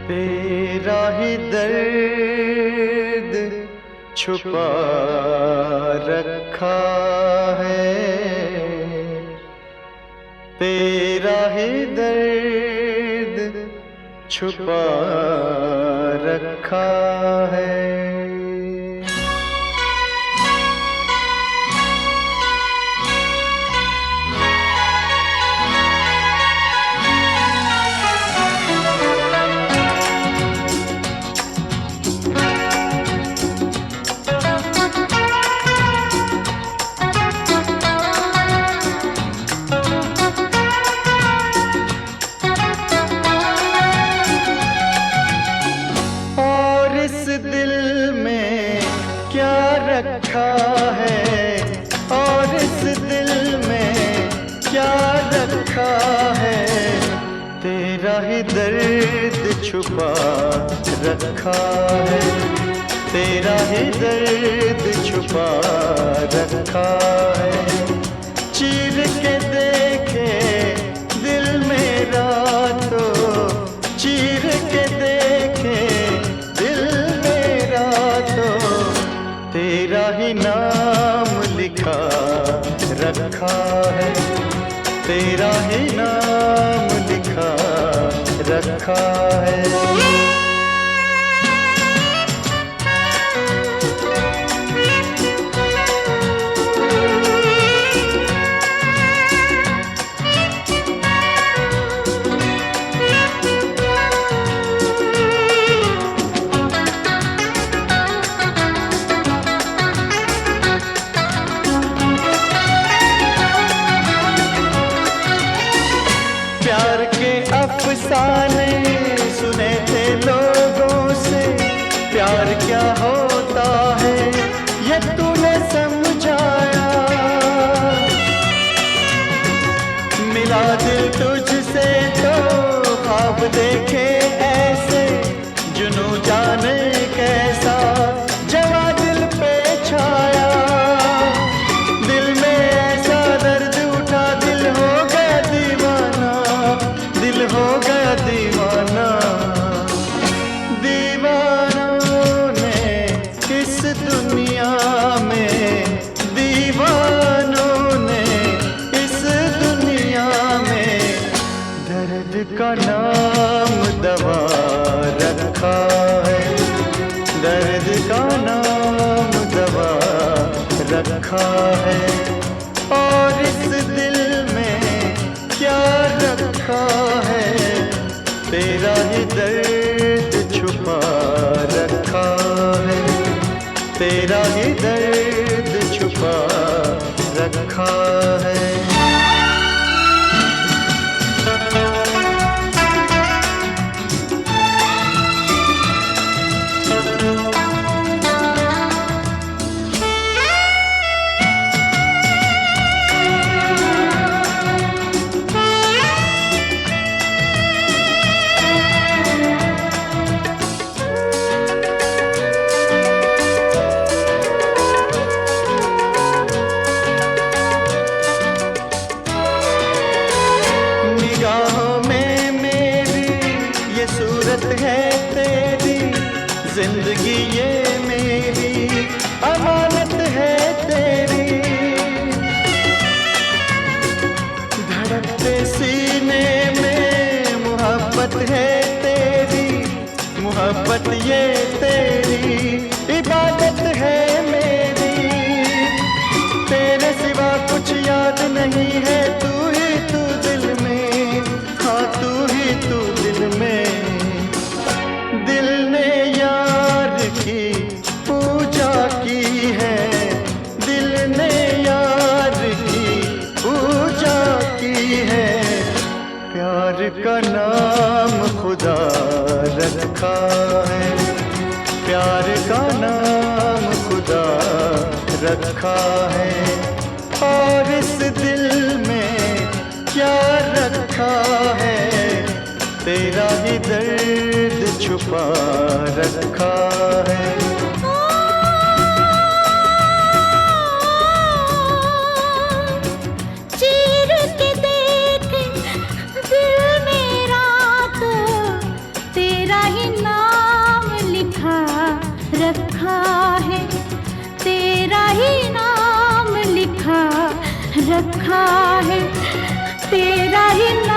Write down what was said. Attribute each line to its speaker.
Speaker 1: तेरा ही दर्द छुपा रखा है, तेरा ही दर्द छुपा रखा है। रखा है और इस दिल में क्या रखा है, तेरा ही दर्द छुपा रखा है, तेरा ही दर्द छुपा रखा है। चीर के देखे दिल मेरा तो चीर के देखे दिल मेरा तो तेरा ही नाम लिखा रखा है, तेरा ही नाम लिखा रखा है। प्यार के अफसाने सुने थे लोगों से, प्यार क्या होता है ये तूने समझाया। मिला दिल तुझसे तो ख्वाब देखे ऐसे, जुनू जाने कैसा जवा दिल पे छाया। दिल में ऐसा दर्द उठा दिल हो गया दीवाना, दिल हो गया दीवाना। दीवानों ने इस दुनिया में, दीवानों ने इस दुनिया में दर्द का नाम दवा रखा है, दर्द का नाम दवा रखा है। और इस दिल में क्या रखा है, तेरा ही दर्द छुपा रखा है, तेरा ही दर्द छुपा रखा है। सूरत है तेरी जिंदगी ये मेरी अमानत है तेरी। धड़कते सीने में मोहब्बत है तेरी, मोहब्बत ये तेरी इबादत है मेरी। तेरे सिवा कुछ याद नहीं है, तू ही तू दिल में, हाँ तू ही तू दिल में। दिल ने यार की पूजा की है, दिल ने यार की पूजा की है। प्यार का नाम खुदा रखा है, प्यार का नाम खुदा रखा है। और इस दिल में क्या रखा है, तेरा ही दर्द छुपा रखा है।
Speaker 2: चीर के देख दिल मेरा तो तेरा ही लिखा है तेरा ही